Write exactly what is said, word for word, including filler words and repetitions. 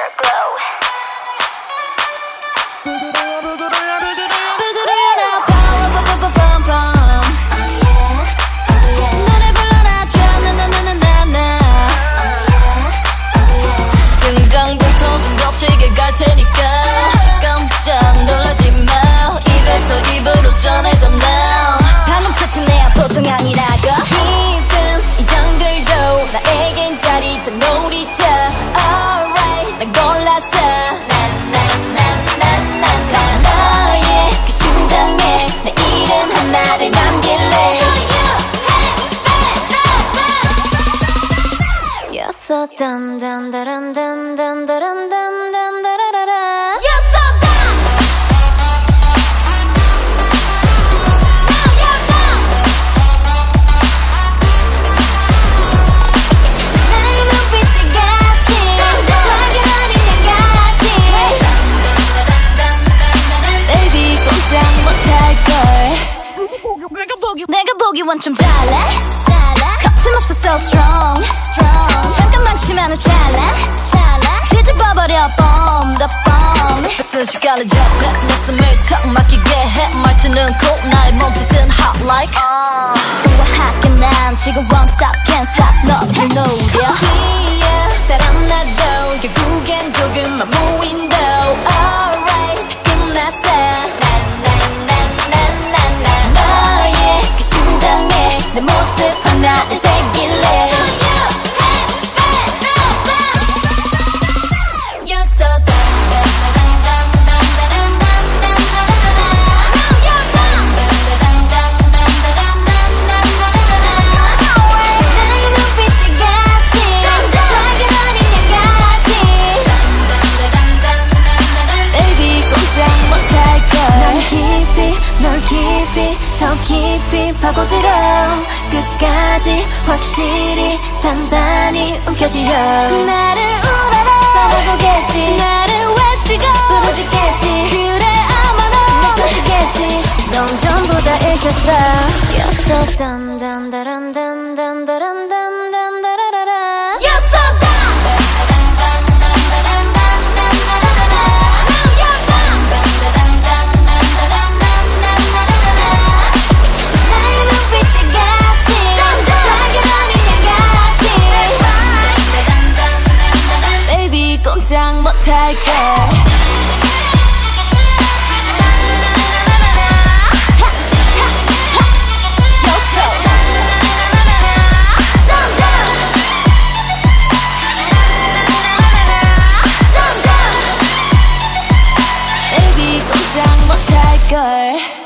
dark glow. 노래 불러놔줘 나나나나나. 등장부터 좀 거칠게 갈 테니까 깜짝 놀라지 마. 입에서 입으로 전해져 now. 방금 스친 내야 보통이 아니라고. 깊은 이 정글도 나에겐 짜릿한 놀이터. Alright 난 골랐어. 나나나나나나. 너의 그 심장에 내 이름 하나를 남길래. You're so dun dun dun dun dun dun dun dun dun dun. You're so done. Now you're done. 나의 눈빛이 같이 작은 어린애 같이. Baby 꼼짝 못할걸. 내가 보기 내가 보기 원점 잘해. 거침없어 so strong. 잠깐만 치면은 찰나. 뒤집어버려 bomb the bomb. 순식간에 잡혀 내 숨을 턱 막히게 해. 말투는 cool 나의 몸짓은 hot like. 우아하게 난 지금 one stop can't stop 너를 노려. 뒤에 따라나도 결국엔 조금만 무인도. Alright 다 끝났어. 너의 그 심장에 내 모습 하나를 새길래. You're so dumb. 나의 눈빛이 같이 작은 어린애 같이. Baby 꼼짝 못할걸. 널 깊이 널 깊이 더 깊이 파고들어. 끝까지 확실히 단단히 움켜쥐어. 나를 우러러 떠나보겠지. 나를 외치고 부러지겠지. 그래 아마 넌 터지겠지. 넌 전부 다 읽혔어. You're so dun dun dun dun dun dun dun dun dun dun. You're so done. Now you're done. 나의 눈빛이 같이 작은 어린애 같이. Baby 꼼짝 못할걸. Baby 꼼짝 못할걸.